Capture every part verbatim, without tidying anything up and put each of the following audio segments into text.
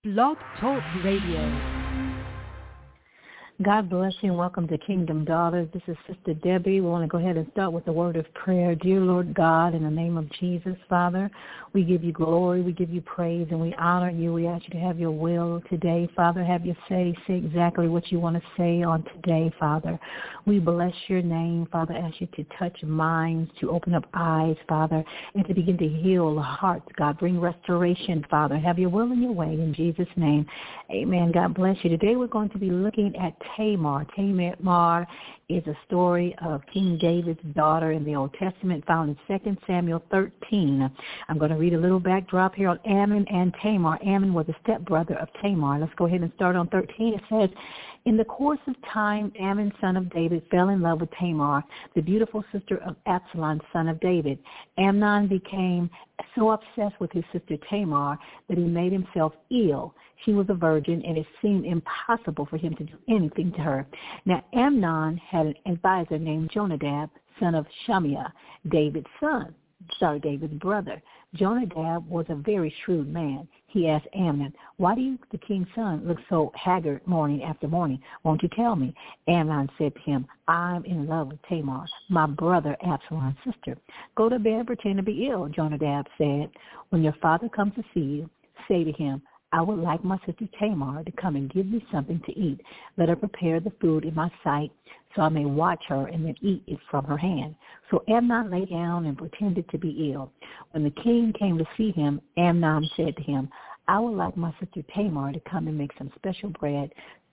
Blog Talk Radio. God bless you and welcome to Kingdom Daughters. This is Sister Debbie. We want to go ahead and start with the word of prayer. Dear Lord God, in the name of Jesus, Father, we give you glory, we give you praise, and we honor you. We ask you to have your will today, Father. Have your say. Say exactly what you want to say on today, Father. We bless your name, Father. I ask you to touch minds, to open up eyes, Father, and to begin to heal hearts, God. Bring restoration, Father. Have your will and your way in Jesus' name. Amen. God bless you. Today we're going to be looking at Tamar. Tamar is a story of King David's daughter in the Old Testament, found in Second Samuel thirteen. I'm going to read a little backdrop here on Ammon and Tamar. Ammon was a stepbrother of Tamar. Let's go ahead and start on thirteen. It says, in the course of time, Ammon, son of David, fell in love with Tamar, the beautiful sister of Absalom, son of David. Amnon became so obsessed with his sister Tamar that he made himself ill. She was a virgin, and it seemed impossible for him to do anything to her. Now, Amnon had an advisor named Jonadab, son of Shimea, David's son, sorry, David's brother. Jonadab was a very shrewd man. He asked Amnon, why do you, the king's son, look so haggard morning after morning? Won't you tell me? Amnon said to him, I'm in love with Tamar, my brother Absalom's sister. Go to bed and pretend to be ill, Jonadab said. When your father comes to see you, say to him, I would like my sister Tamar to come and give me something to eat. Let her prepare the food in my sight so I may watch her and then eat it from her hand. So Amnon lay down and pretended to be ill. When the king came to see him, Amnon said to him, I would like my sister Tamar to come and make some special bread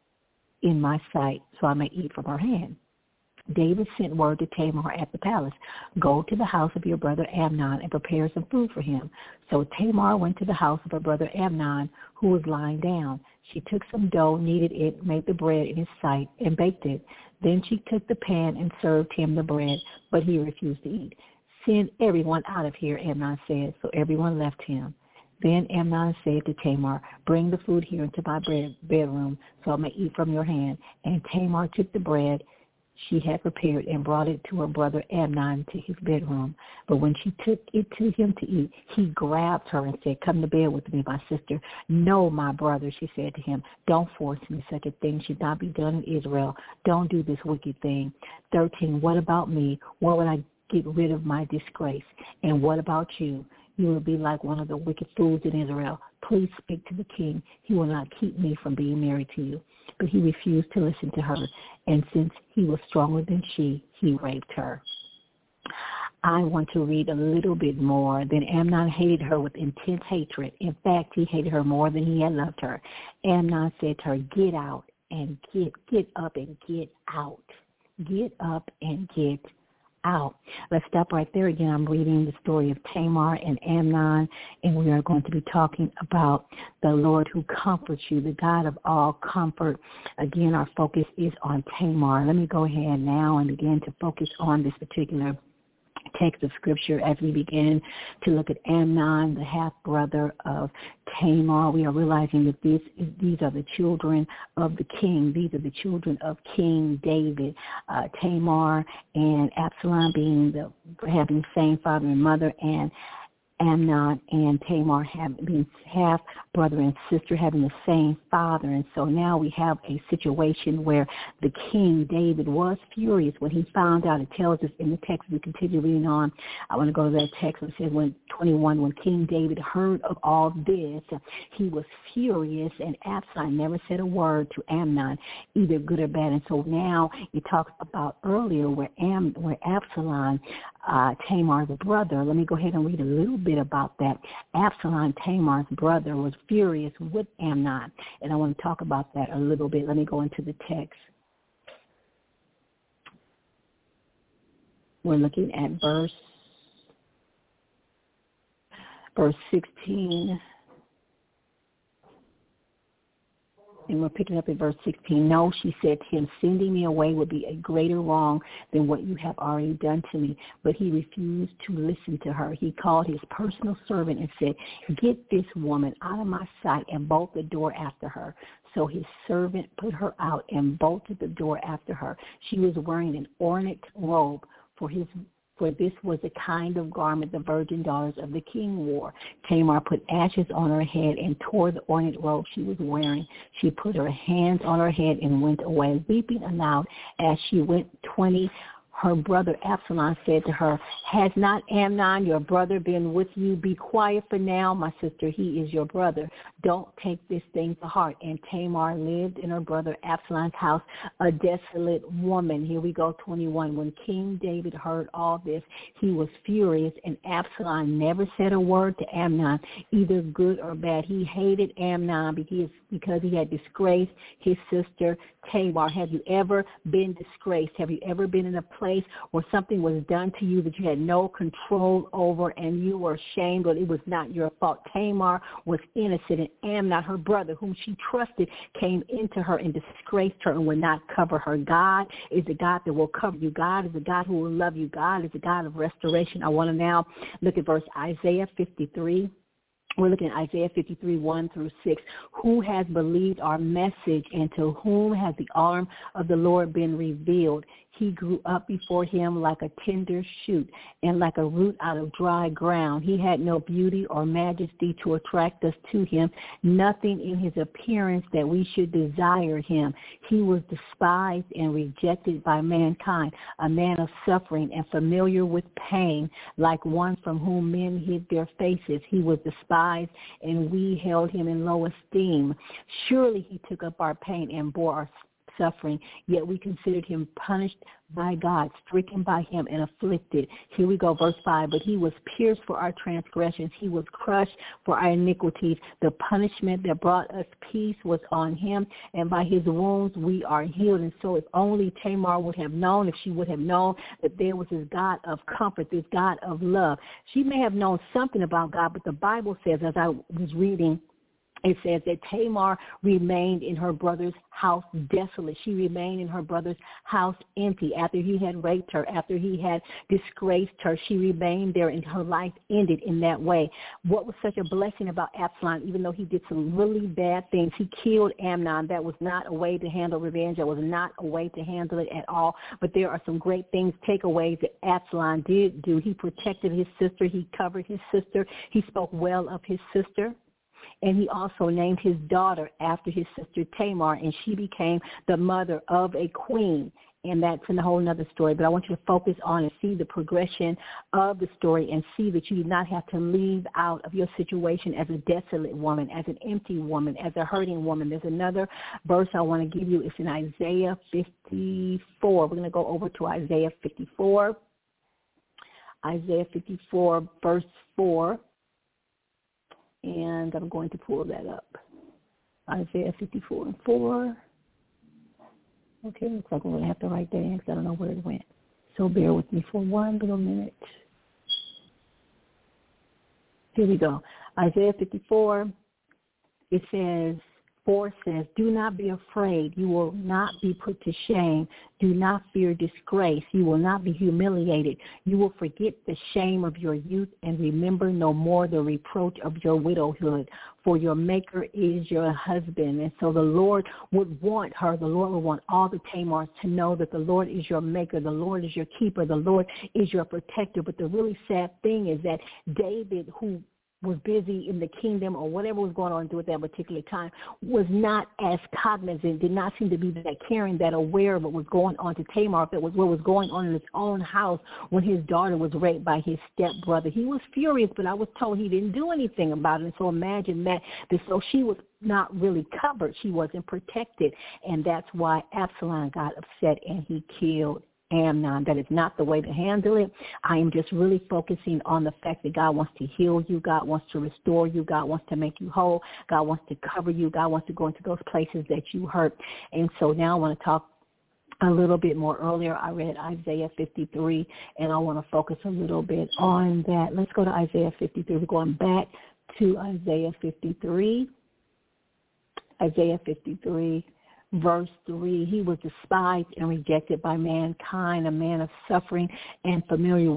in my sight so I may eat from her hand. David sent word to Tamar at the palace, go to the house of your brother Amnon and prepare some food for him. So Tamar went to the house of her brother Amnon, who was lying down. She took some dough, kneaded it, made the bread in his sight, and baked it. Then she took the pan and served him the bread, but he refused to eat. Send everyone out of here, Amnon said. So everyone left him. Then Amnon said to Tamar, bring the food here into my bed- bedroom so I may eat from your hand. And Tamar took the bread she had prepared and brought it to her brother Amnon to his bedroom. But when she took it to him to eat, he grabbed her and said, come to bed with me, my sister. No, my brother, she said to him, don't force me. Such a thing should not be done in Israel. Don't do this wicked thing. thirteen, what about me? What would I get rid of my disgrace? And what about you? You will be like one of the wicked fools in Israel. Please speak to the king. He will not keep me from being married to you. But he refused to listen to her, and since he was stronger than she, he raped her. I want to read a little bit more. Then Amnon hated her with intense hatred. In fact, he hated her more than he had loved her. Amnon said to her, get out and get, get up and get out. Get up and get out. Let's stop right there again. I'm reading the story of Tamar and Amnon, and we are going to be talking about the Lord who comforts you, the God of all comfort. Again, our focus is on Tamar. Let me go ahead now and begin to focus on this particular text of Scripture as we begin to look at Amnon, the half-brother of Tamar. We are realizing that this is, these are the children of the king. These are the children of King David. Uh, Tamar and Absalom being the having the same father and mother, and Amnon and Tamar have been half brother and sister, having the same father. And so now we have a situation where the king, David, was furious when he found out. It tells us in the text, we continue reading on. I want to go to that text. It says, when twenty-one, when King David heard of all this, he was furious, and Absalom never said a word to Amnon, either good or bad. And so now it talks about earlier where, Am, where Absalom, uh, Tamar, the brother, let me go ahead and read a little bit about that. Absalom, Tamar's brother, was furious with Amnon, and I want to talk about that a little bit. Let me go into the text. We're looking at verse verse sixteen. And we're picking up at verse sixteen. No, she said to him, sending me away would be a greater wrong than what you have already done to me. But he refused to listen to her. He called his personal servant and said, get this woman out of my sight and bolt the door after her. So his servant put her out and bolted the door after her. She was wearing an ornate robe, for his for this was the kind of garment the virgin daughters of the king wore. Tamar put ashes on her head and tore the ornate robe she was wearing. She put her hands on her head and went away, weeping aloud. As she went twenty, her brother Absalom said to her, has not Amnon, your brother, been with you? Be quiet for now, my sister. He is your brother. Don't take this thing to heart. And Tamar lived in her brother Absalom's house, a desolate woman. Here we go, twenty-one. When King David heard all this, he was furious, and Absalom never said a word to Amnon, either good or bad. He hated Amnon because, because he had disgraced his sister Tamar. Have you ever been disgraced? Have you ever been in a place where something was done to you that you had no control over and you were ashamed, but it was not your fault? Tamar was innocent, and Amnon, her brother, whom she trusted, came into her and disgraced her and would not cover her. God is a God that will cover you. God is a God who will love you. God is a God of restoration. I want to now look at verse Isaiah fifty-three. We're looking at Isaiah fifty-three, one through six. Who has believed our message, and to whom has the arm of the Lord been revealed? He grew up before him like a tender shoot and like a root out of dry ground. He had no beauty or majesty to attract us to him, nothing in his appearance that we should desire him. He was despised and rejected by mankind, a man of suffering and familiar with pain, like one from whom men hid their faces. He was despised, and we held him in low esteem. Surely he took up our pain and bore our suffering, yet we considered him punished by God, stricken by him and afflicted. Here we go, verse five. But he was pierced for our transgressions. He was crushed for our iniquities. The punishment that brought us peace was on him, and by his wounds we are healed. And so if only Tamar would have known, if she would have known that there was this God of comfort, this God of love. She may have known something about God, but the Bible says, as I was reading, it says that Tamar remained in her brother's house desolate. She remained in her brother's house empty. After he had raped her, after he had disgraced her, she remained there, and her life ended in that way. What was such a blessing about Absalom, even though he did some really bad things, he killed Amnon. That was not a way to handle revenge. That was not a way to handle it at all. But there are some great things, takeaways that Absalom did do. He protected his sister. He covered his sister. He spoke well of his sister. And he also named his daughter after his sister Tamar, and she became the mother of a queen. And that's in a whole other story. But I want you to focus on and see the progression of the story and see that you do not have to leave out of your situation as a desolate woman, as an empty woman, as a hurting woman. There's another verse I want to give you. It's in Isaiah fifty-four. We're going to go over to Isaiah fifty-four. Isaiah fifty-four, verse four. And I'm going to pull that up. Isaiah fifty-four and four. Okay, looks like we're going to have to write that in because I don't know where it went. So bear with me for one little minute. Here we go. Isaiah fifty-four, it says, four says, do not be afraid. You will not be put to shame. Do not fear disgrace. You will not be humiliated. You will forget the shame of your youth and remember no more the reproach of your widowhood. For your maker is your husband. And so the Lord would want her, the Lord would want all the Tamars to know that the Lord is your maker, the Lord is your keeper, the Lord is your protector. But the really sad thing is that David, who was busy in the kingdom or whatever was going on at that particular time, was not as cognizant, did not seem to be that caring, that aware of what was going on to Tamar, if it was what was going on in his own house when his daughter was raped by his stepbrother. He was furious, but I was told he didn't do anything about it. And so imagine that. So she was not really covered. She wasn't protected. And that's why Absalom got upset and he killed Amnon. That is not the way to handle it. I am just really focusing on the fact that God wants to heal you. God wants to restore you. God wants to make you whole. God wants to cover you. God wants to go into those places that you hurt. And so now I want to talk a little bit more. Earlier I read Isaiah fifty-three, and I want to focus a little bit on that. Let's go to Isaiah fifty-three. We're going back to Isaiah fifty-three. Isaiah fifty-three. Verse three, he was despised and rejected by mankind, a man of suffering and familiar with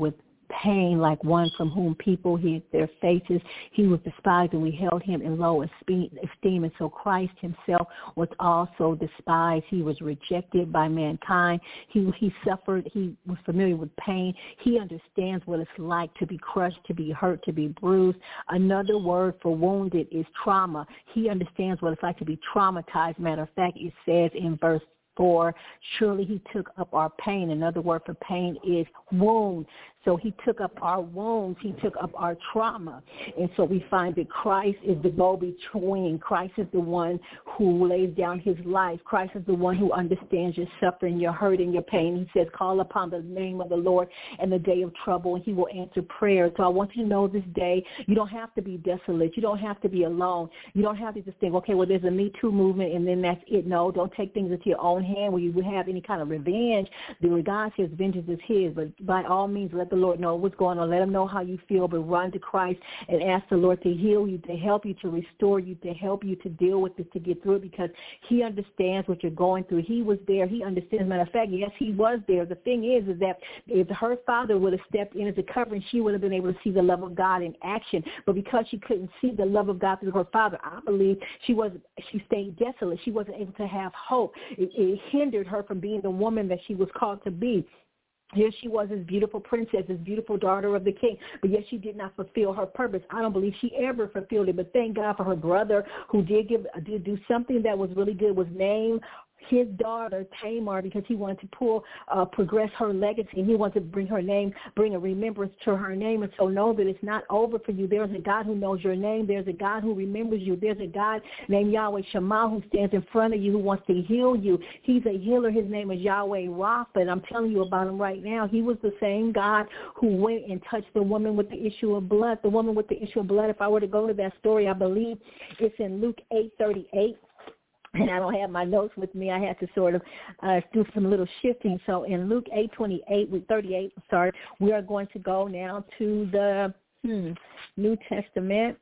pain like one from whom people hid their faces. He was despised, and we held him in low esteem. And so Christ himself was also despised. He was rejected by mankind. He he suffered. He was familiar with pain. He understands what it's like to be crushed, to be hurt, to be bruised. Another word for wounded is trauma. He understands what it's like to be traumatized. Matter of fact, it says in verse four, surely he took up our pain. Another word for pain is wound. So he took up our wounds. He took up our trauma. And so we find that Christ is the go-between. Christ is the one who lays down his life. Christ is the one who understands your suffering, your hurt, and your pain. He says, call upon the name of the Lord in the day of trouble, and he will answer prayer. So I want you to know this day, you don't have to be desolate. You don't have to be alone. You don't have to just think, okay, well, there's a Me Too movement, and then that's it. No, don't take things into your own hand where you would have any kind of revenge. The God says vengeance is his, but by all means, let the Lord know what's going on. Let him know how you feel, but run to Christ and ask the Lord to heal you, to help you, to restore you, to help you to deal with this, to get through it, because he understands what you're going through. He was there. He understands. Matter of fact, yes, he was there. The thing is, is that if her father would have stepped in as a covering, she would have been able to see the love of God in action. But because she couldn't see the love of God through her father, I believe she was she stayed desolate. She wasn't able to have hope. It, it hindered her from being the woman that she was called to be. Here she was, this beautiful princess, this beautiful daughter of the king, but yet she did not fulfill her purpose. I don't believe she ever fulfilled it, but thank God for her brother who did give did do something that was really good, was named his daughter Tamar, because he wanted to pull, uh, progress her legacy, and he wanted to bring her name, bring a remembrance to her name. And so know that it's not over for you. There's a God who knows your name. There's a God who remembers you. There's a God named Yahweh Shammah who stands in front of you, who wants to heal you. He's a healer. His name is Yahweh Rapha, and I'm telling you about him right now. He was the same God who went and touched the woman with the issue of blood. The woman with the issue of blood, if I were to go to that story, I believe it's in Luke eight thirty-eight. And I don't have my notes with me. I had to sort of uh, do some little shifting. So in Luke eight twenty-eight, thirty-eight, sorry, we are going to go now to the hmm, New Testament.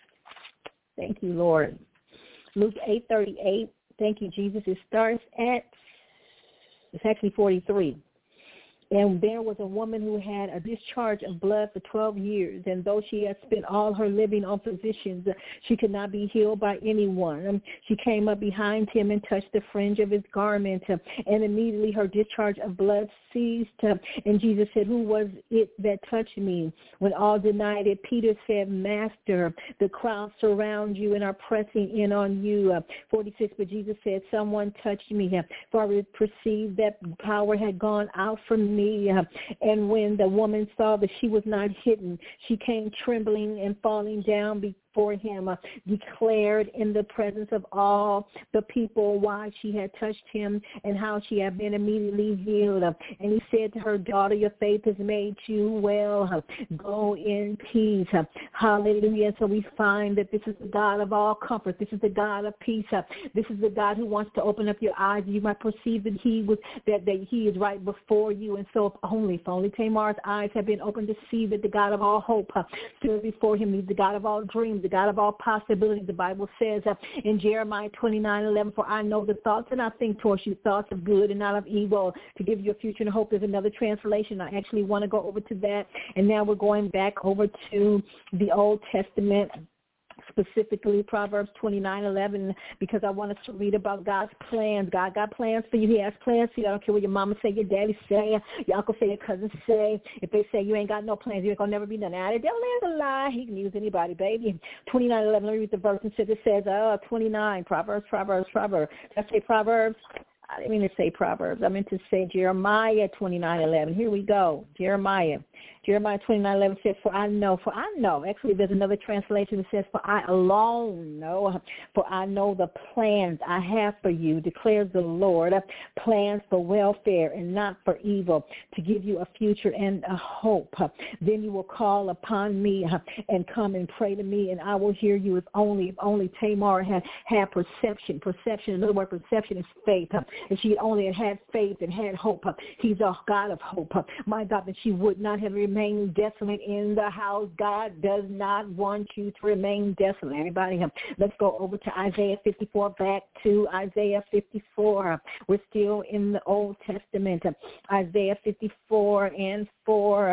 Thank you, Lord. Luke eight thirty-eight. Thank you, Jesus. It starts at, it's actually forty-three. And there was a woman who had a discharge of blood for twelve years, and though she had spent all her living on physicians, she could not be healed by anyone. She came up behind him and touched the fringe of his garment, and immediately her discharge of blood ceased. And Jesus said, who was it that touched me? When all denied it, Peter said, Master, the crowd surround you and are pressing in on you. forty-six, but Jesus said, someone touched me, for I perceived that power had gone out from me. And when the woman saw that she was not hidden, she came trembling and falling down before him, uh, declared in the presence of all the people why she had touched him and how she had been immediately healed. Uh, and he said to her, daughter, your faith has made you well. Uh, go in peace. Uh, hallelujah. So we find that this is the God of all comfort. This is the God of peace. Uh, this is the God who wants to open up your eyes. You might perceive that he was that, that he is right before you. And so if only, if only Tamar's eyes have been opened to see that the God of all hope uh, stood before him. He's the God of all dreams, the God of all possibilities. The Bible says uh, in Jeremiah twenty-nine eleven, for I know the thoughts that I think towards you, thoughts of good and not of evil, to give you a future and hope. There's another translation. I actually want to go over to that. And now we're going back over to the Old Testament, specifically Proverbs twenty-nine eleven, because I want us to read about God's plans. God got plans for you. He has plans for you. I don't care what your mama say, your daddy say, your uncle say, your cousin say. If they say you ain't got no plans, you ain't going to never be none. Now, the devil is a lie. He can use anybody, baby. twenty-nine eleven, let me read the verse. And it says, uh, twenty-nine, Proverbs, Proverbs, Proverbs. Did I say Proverbs? I didn't mean to say Proverbs. I meant to say Jeremiah twenty-nine eleven. Here we go. Jeremiah. Jeremiah twenty-nine eleven says, for I know, for I know. Actually, there's another translation that says, for I alone know, for I know the plans I have for you, declares the Lord, plans for welfare and not for evil, to give you a future and a hope. Then you will call upon me and come and pray to me, and I will hear you. If only, if only Tamar had had perception. Perception, another word perception is faith. If she only had had faith and had hope, he's a God of hope. My God, that she would not have remained desolate in the house. God does not want you to remain desolate. Everybody, let's go over to Isaiah fifty-four, back to Isaiah fifty-four. We're still in the Old Testament. Isaiah fifty-four and four.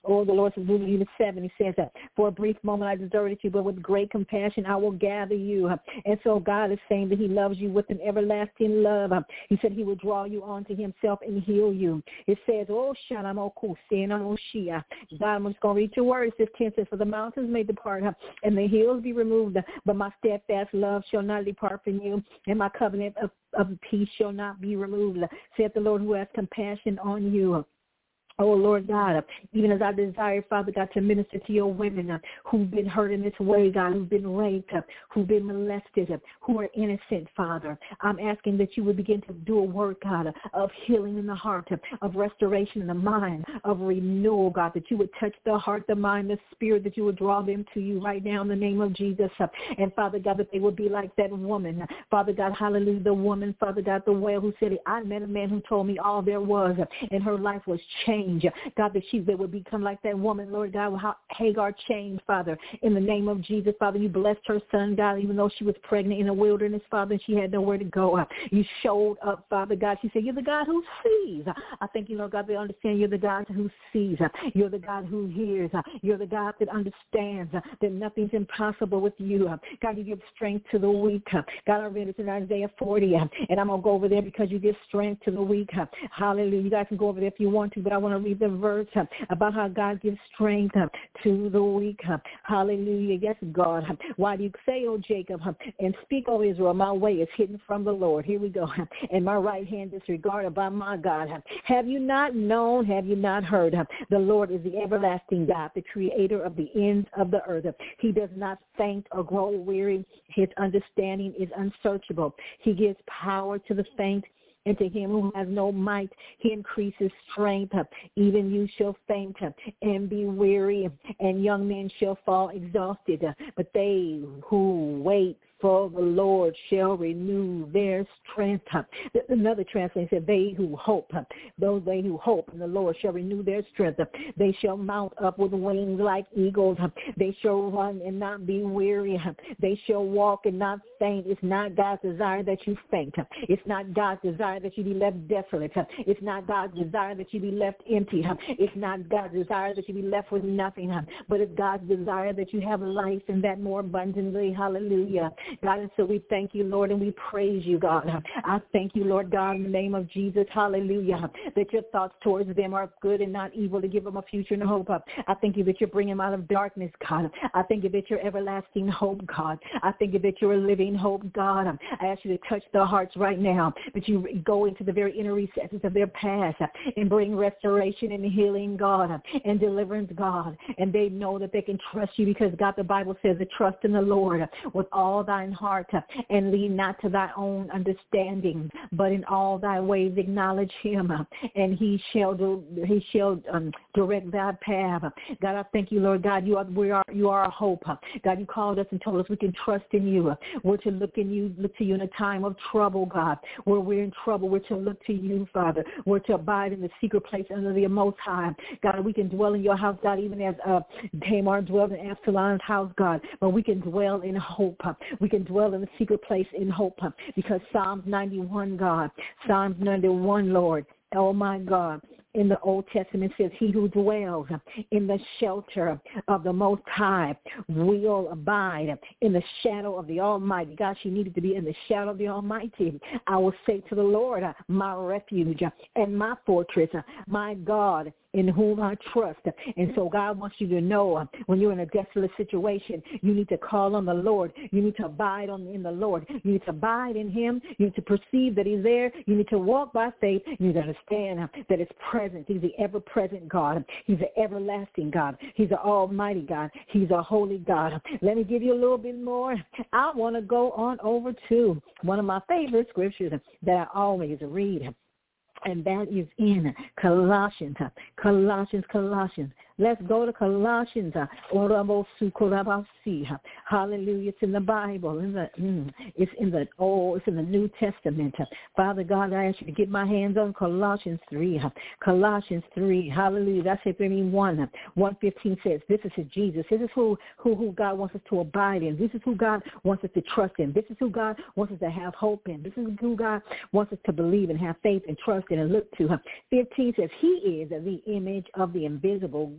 Oh, the Lord says, Deuteronomy seven, he says that for a brief moment I deserted you, but with great compassion I will gather you. And so God is saying that he loves you with an everlasting love. He said he will draw you onto himself and heal you. It says, oh, Shanamoku, Senamoshia. God, I'm just going to read your words. This ten says, for the mountains may depart and the hills be removed, but my steadfast love shall not depart from you, and my covenant of, of peace shall not be removed, saith the Lord who has compassion on you. Oh, Lord God, even as I desire, Father God, to minister to your women uh, who've been hurt in this way, God, who've been raped, uh, who've been molested, uh, who are innocent, Father. I'm asking that you would begin to do a work, God, uh, of healing in the heart, uh, of restoration in the mind, of renewal, God, that you would touch the heart, the mind, the spirit, that you would draw them to you right now in the name of Jesus. Uh, and, Father God, that they would be like that woman. Uh, Father God, hallelujah, the woman, Father God, the whale who said, I met a man who told me all there was, uh, and her life was changed. God, that she they would become like that woman, Lord God, how Hagar changed, Father, in the name of Jesus. Father, you blessed her son, God, even though she was pregnant in the wilderness, Father, and she had nowhere to go. You showed up, Father God. She said, you're the God who sees. I thank you, Lord God, they understand you're the God who sees. You're the God who hears. You're the God that understands that nothing's impossible with you. God, you give strength to the weak. God, I read it in Isaiah forty, and I'm going to go over there because you give strength to the weak. Hallelujah. You guys can go over there if you want to, but I want to read the verse uh, about how God gives strength uh, to the weak. Uh, hallelujah. Yes, God. Uh, why do you say, O Jacob, uh, and speak, O Israel, my way is hidden from the Lord. Here we go. Uh, and my right hand disregarded by my God. Uh, have you not known? Have you not heard? Uh, the Lord is the everlasting God, the creator of the ends of the earth. Uh, he does not faint or grow weary. His understanding is unsearchable. He gives power to the faint, and to him who has no might, he increases strength. Even you shall faint and be weary, and young men shall fall exhausted. But they who wait for the Lord shall renew their strength. Another translation said, they who hope, those they who hope in the Lord shall renew their strength. They shall mount up with wings like eagles. They shall run and not be weary. They shall walk and not faint. It's not God's desire that you faint. It's not God's desire that you be left desolate. It's not God's desire that you be left empty. It's not God's desire that you be left with nothing. But it's God's desire that you have life and that more abundantly. Hallelujah. God, and so we thank you, Lord, and we praise you, God. I thank you, Lord God, in the name of Jesus, hallelujah, that your thoughts towards them are good and not evil, to give them a future and a hope. I thank you that you're bringing them out of darkness, God. I thank you that you're everlasting hope, God. I thank you that you're a living hope, God. I ask you to touch their hearts right now, that you go into the very inner recesses of their past and bring restoration and healing, God, and deliverance, God. And they know that they can trust you because, God, the Bible says to trust in the Lord with all thine heart and lean not to thy own understanding, but in all thy ways acknowledge him, and he shall do, he shall um, direct thy path. God, I thank you, Lord God. You are we are you are a hope. God, you called us and told us we can trust in you. We're to look in you, look to you in a time of trouble, God. Where we're in trouble, we're to look to you, Father. We're to abide in the secret place under the Most High. God, we can dwell in your house, God, even as uh, Tamar dwelled in Absalom's house, God. But we can dwell in hope. We can dwell in the secret place in hope, because Psalms ninety-one, God, Psalms ninety-one, Lord, oh my God, in the Old Testament says, he who dwells in the shelter of the Most High will abide in the shadow of the Almighty. God, she needed to be in the shadow of the Almighty. I will say to the Lord, my refuge and my fortress, my God, in whom I trust. And so God wants you to know, when you're in a desolate situation, you need to call on the Lord. You need to abide on in the Lord. You need to abide in him. You need to perceive that he's there. You need to walk by faith. You need to understand that it's present. He's the ever-present God. He's the everlasting God. He's the almighty God. He's a holy God. Let me give you a little bit more. I want to go on over to one of my favorite scriptures that I always read, and that is in Colossians, Colossians, Colossians. Let's go to Colossians. Hallelujah. It's in the Bible. In the, mm, it's in the oh, it's in the New Testament. Father God, I ask you to get my hands on Colossians three. Colossians three. Hallelujah. That's it. one. one fifteen says, this is Jesus. This is who, who, who God wants us to abide in. This is who God wants us to trust in. This is who God wants us to have hope in. This is who God wants us to believe and have faith and trust in and look to. fifteen says, he is the image of the invisible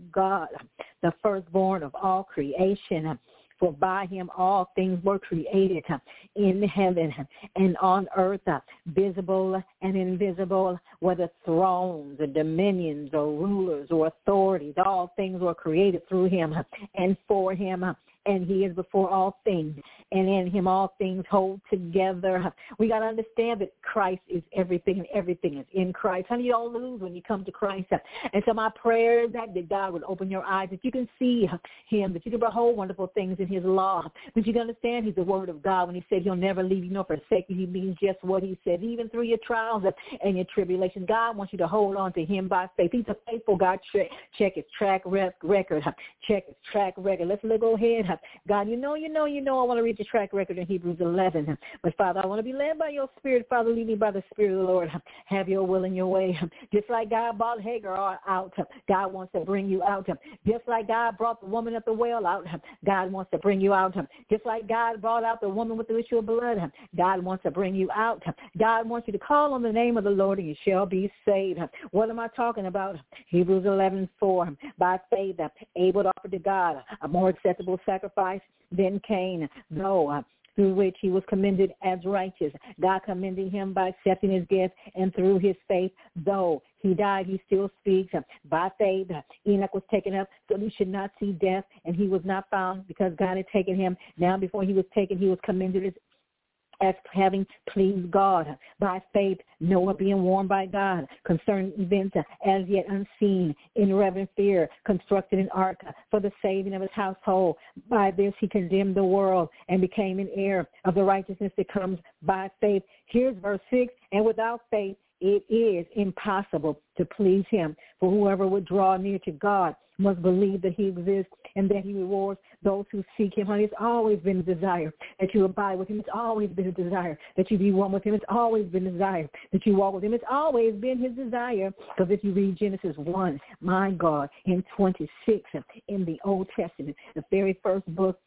God, the firstborn of all creation. For by him all things were created in heaven and on earth, visible and invisible, whether thrones or dominions or rulers or authorities. All things were created through him and for him. And he is before all things, and in him all things hold together. We got to understand that Christ is everything, and everything is in Christ. Honey, you don't lose when you come to Christ. And so my prayer is that, that God would open your eyes, that you can see him, that you can behold wonderful things in his law, that you can understand he's the word of God. When he said he'll never leave you nor forsake you, he means just what he said. Even through your trials and your tribulations, God wants you to hold on to him by faith. He's a faithful God. Check his track record. Check his track record. Let's go ahead. God, you know, you know, you know, I want to read your track record in Hebrews eleven. But, Father, I want to be led by your Spirit. Father, lead me by the Spirit of the Lord. Have your will in your way. Just like God brought Hagar out, God wants to bring you out. Just like God brought the woman at the well out, God wants to bring you out. Just like God brought out the woman with the issue of blood, God wants to bring you out. God wants you to call on the name of the Lord and you shall be saved. What am I talking about? Hebrews eleven four. By faith, Abel offered to God a more acceptable sacrifice than Cain, though uh, through which he was commended as righteous. God commending him by accepting his gift, and through his faith, though he died, he still speaks. By faith, Enoch was taken up so he should not see death, and he was not found because God had taken him. Now before he was taken, he was commended as as having pleased God. By faith, Noah being warned by God concerning events as yet unseen, in reverent fear, constructed an ark for the saving of his household. By this he condemned the world and became an heir of the righteousness that comes by faith. Here's verse six, and without faith it is impossible to please him. For whoever would draw near to God must believe that he exists and that he rewards those who seek him. Honey, it's always been a desire that you abide with him. It's always been a desire that you be one with him. It's always been a desire that you walk with him. It's always been his desire. Because if you read Genesis one, my God, in twenty-six in the Old Testament, the very first book,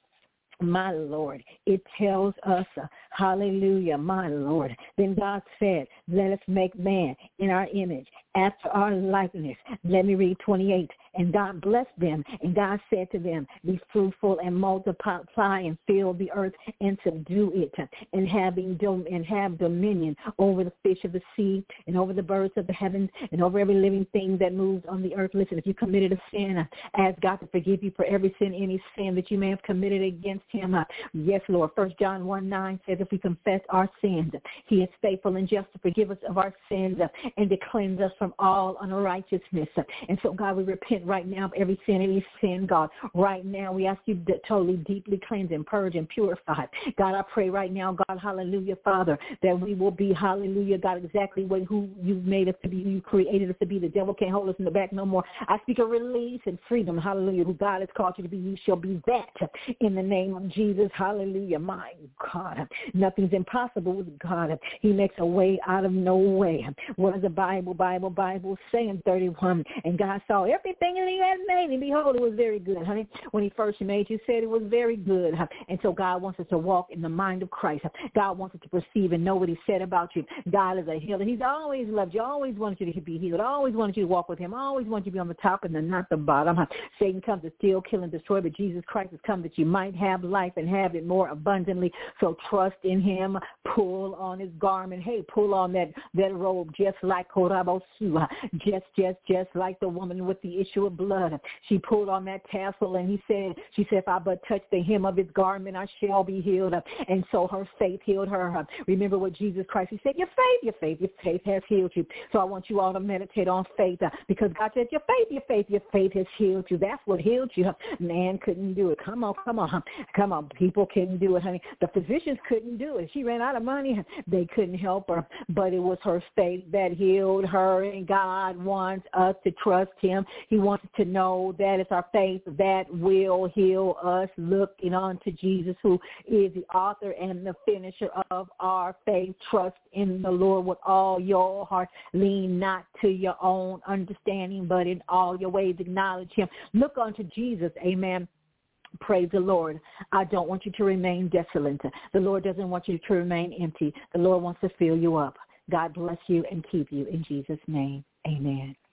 my Lord, it tells us, uh, hallelujah, my Lord. Then God said, let us make man in our image, after our likeness. Let me read twenty-eight. And God blessed them, and God said to them, be fruitful and multiply and fill the earth and subdue it, and having dom- and have dominion over the fish of the sea and over the birds of the heavens and over every living thing that moves on the earth. Listen, if you committed a sin, ask God to forgive you for every sin, any sin that you may have committed against him. Yes, Lord. First John one nine says, if we confess our sins, he is faithful and just to forgive us of our sins and to cleanse us from all unrighteousness. And so, God, we repent right now of every sin, any sin, God. Right now, we ask you to totally, deeply cleanse and purge and purify. God, I pray right now, God, hallelujah, Father, that we will be, hallelujah, God, exactly what, who you've made us to be, who you created us to be. The devil can't hold us in the back no more. I speak a release and freedom, hallelujah, who God has called you to be. You shall be that in the name of Jesus, hallelujah. My God, nothing's impossible with God. He makes a way out of no way. What does the Bible, Bible, Bible say in thirty-one? And God saw everything that he had made, and behold, it was very good, honey. When he first made you, said it was very good. And so God wants us to walk in the mind of Christ. God wants us to perceive and know what he said about you. God is a healer. He's always loved you, always wanted you to be healed, always wanted you to walk with him, always wanted you to be on the top and not the bottom. Satan comes to steal, kill, and destroy, but Jesus Christ has come that you might have life and have it more abundantly. So trust in him. Pull on his garment. Hey, pull on that, that robe just like Korabosu, just, just, just like the woman with the issue of blood. She pulled on that tassel, and he said, she said, if I but touch the hem of his garment, I shall be healed. And so her faith healed her. Remember what Jesus Christ, he said, your faith, your faith, your faith has healed you. So I want you all to meditate on faith, because God said, your faith, your faith, your faith has healed you. That's what healed you. Man couldn't do it. Come on, come on, come on. People couldn't do it, honey. The physicians couldn't do it. She ran out of money. They couldn't help her, but it was her faith that healed her, and God wants us to trust him. He wants us to know that it's our faith that will heal us, looking on to Jesus, who is the author and the finisher of our faith. Trust in the Lord with all your heart. Lean not to your own understanding, but in all your ways acknowledge him. Look unto Jesus. Amen. Praise the Lord. I don't want you to remain desolate. The Lord doesn't want you to remain empty. The Lord wants to fill you up. God bless you and keep you in Jesus' name. Amen.